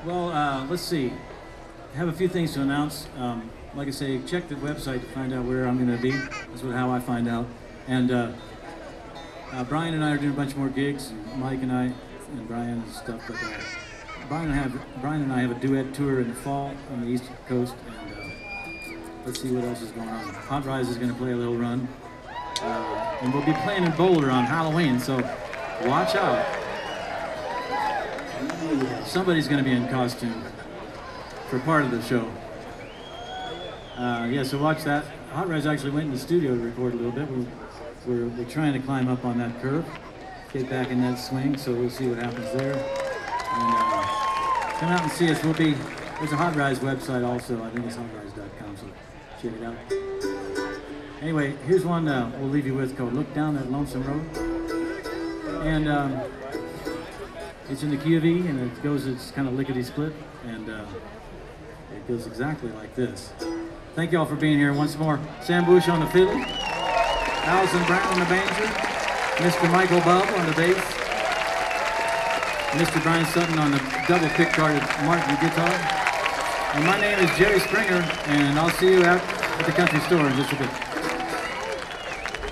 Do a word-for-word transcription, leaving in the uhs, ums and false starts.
Well, uh, let's see. I have a few things to announce. Um, like I say, check the website to find out where I'm going to be. That's what, how I find out. And uh, uh, Brian and I are doing a bunch more gigs. Mike and I, and Brian and stuff. But uh, Brian and I have Brian and I have a duet tour in the fall on the East Coast. And uh, let's see what else is going on. Hot Rise is going to play a little run, uh, and we'll be playing in Boulder on Halloween. So watch out. Somebody's going to be in costume for part of the show. Uh, yeah, so watch that. Hot Rise actually went in the studio to record a little bit. We're, we're, we're trying to climb up on that curve, get back in that swing, so we'll see what happens there. And uh, come out and see us. We'll be, there's a Hot Rise website also. I think it's hot rise dot com, so check it out. Anyway, here's one uh, we'll leave you with called Look Down That Lonesome Road. And um, it's in the key of E, and it goes, it's kind of lickety-split, and uh, it goes exactly like this. Thank you all for being here once more. Sam Bush on the fiddle, Allison Brown on the banjo, Mister Michael Bubb on the bass, Mister Brian Sutton on the double pick-guarded Martin guitar. And my name is Jerry Springer, and I'll see you out at the country store in just a bit.